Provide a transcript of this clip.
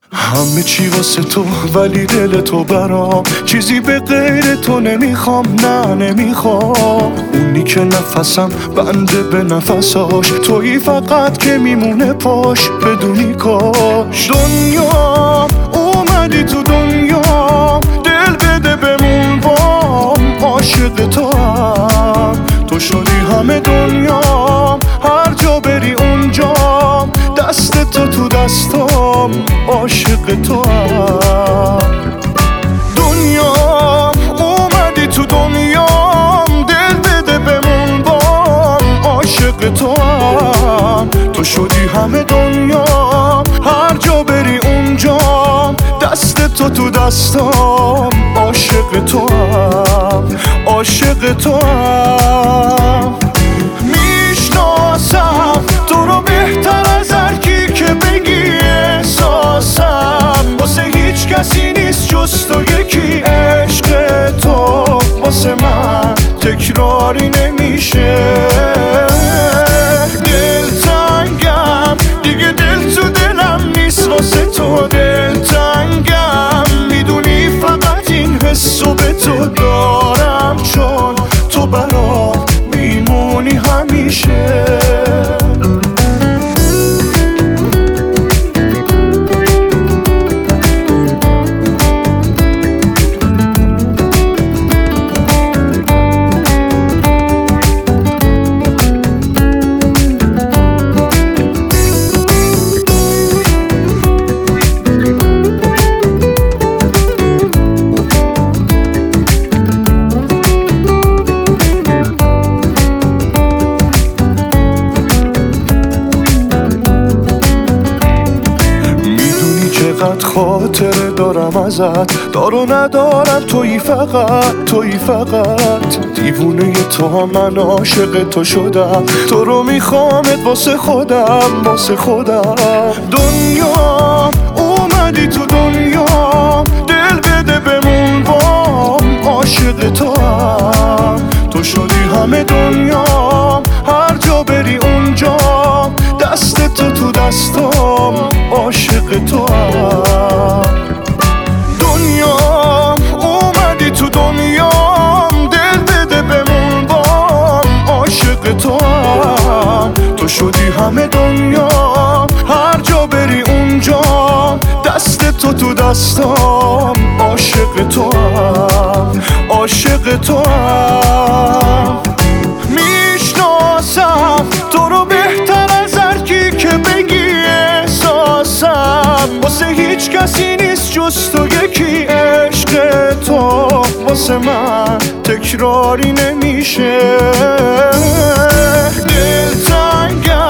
همه چی واسه تو ولی دل تو برام چیزی به غیر تو نمیخوام، نه نمیخوام. اونی که نفسم بنده به نفساش، تویی فقط که میمونه پاش بدونی کاش. دنیا اومدی تو دنیا، دل بده بمون بام، عاشق تو هم تو شدی همه دنیا، هر جا بری اونجام، دست تو دستام، عاشق تو هم. دنیا اومدی تو دنیام، دل بده بمون بام، عاشق تو هم تو شدی همه دنیا، هر جا بری اونجام، دست تو دستام، عاشق تو هم، عاشق تو هم. میشناسم تو رو بهتر از هر کی که بگی احساسم، واسه هیچ کسی نیست جز تو یکی. عشق تو واسه من تکراری نمیشه، دلتنگم دیگه، دل تو دلم نیست واسه تو. دلتنگم میدونی فقط این حسو به تو دارم، چون تو برام میمونی همیشه. چقدر خاطره دارم ازت، دار و ندارم، تویی فقط، تویی فقط. دیوونه تو هم، من عاشق تو شدم، تو رو میخوامت واسه خودم، واسه خودم. دنیا اومدی تو دنیا، دل بده بمون بام، عاشق تو هم تو شدی همه دنیا، هر جا بری اونجا، دست تو دستام، عاشق تو هم. دنیا اومدی تو دنیام، دل بده بمون بام، عاشق تو هم تو شدی همه دنیا، هر جا بری اونجا، دست تو دستام، عاشق تو هم، عاشق تو هم. میشناسم تو رو بهتر از هر کی که بگی احساسم، واسه هیچ کسی نیست جز تو یکی. عشق تو واسه من تکراری نمیشه، دلتنگم